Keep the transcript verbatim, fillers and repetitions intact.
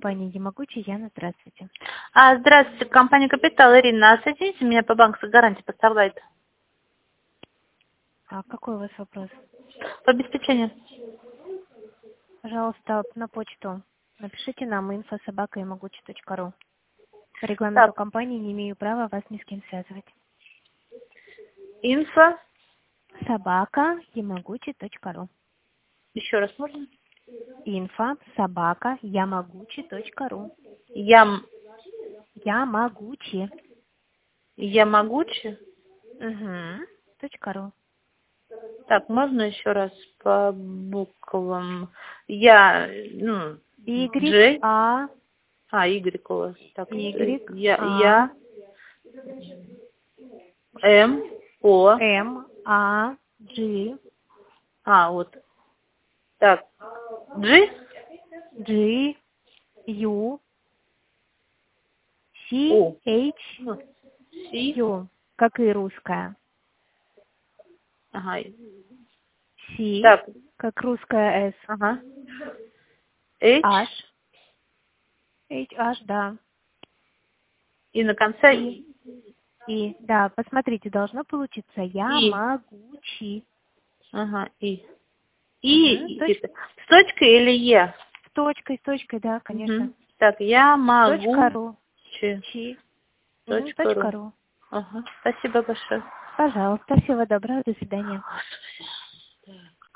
компания Ямагучи. Яна, здравствуйте. А, здравствуйте, компания Капитал, Ирина. Соедините меня по банку, гарантии поставляет. А какой у вас вопрос? По обеспечению. Пожалуйста, на почту напишите нам инфо собака ямагучи точка ру. По регламенту Так. компании не имею права вас ни с кем связывать. Инфо. собака ямагучи точка ру. Еще раз можно? Инфо собака ямагучи точка ру. Ям... Ямагучи. Ямагучи? Угу. Точка ру. Так, можно еще раз по буквам? Я, ну, Y, J. А, А, Y у вас. Так, Y, я, А, я, М, О. М, А, G, А, вот. Так, G. G, U, C, О. H, Ну, C. U, как и русская. Ага. C, Так, как русская S. ага. H. H, H, H, да. И на конце И, и, да, посмотрите, должно получиться И. Ямагучи. Ага, И. Угу. И, Точ... это, с точкой или Е? С точкой, с точкой, да, конечно. Угу. Так, я Точка могу. ру. Чи. Чи. Угу. Точка Точка ру. ру. Ага, спасибо большое. Пожалуйста, всего доброго, до свидания.